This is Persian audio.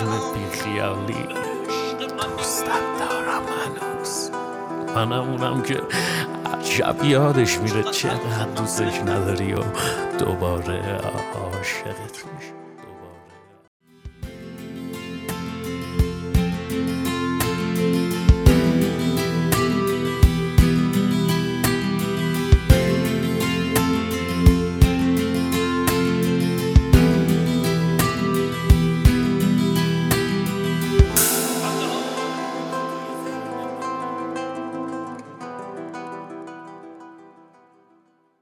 جون بیخیالی دوستت دارم هنوز. منم اونم که عجب یادش میره چقدر دوستش نداری و دوباره عاشقت میشه.